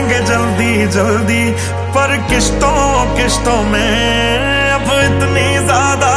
देंगे जल्दी जल्दी, पर किश्तों किश्तों में अब इतनी ज्यादा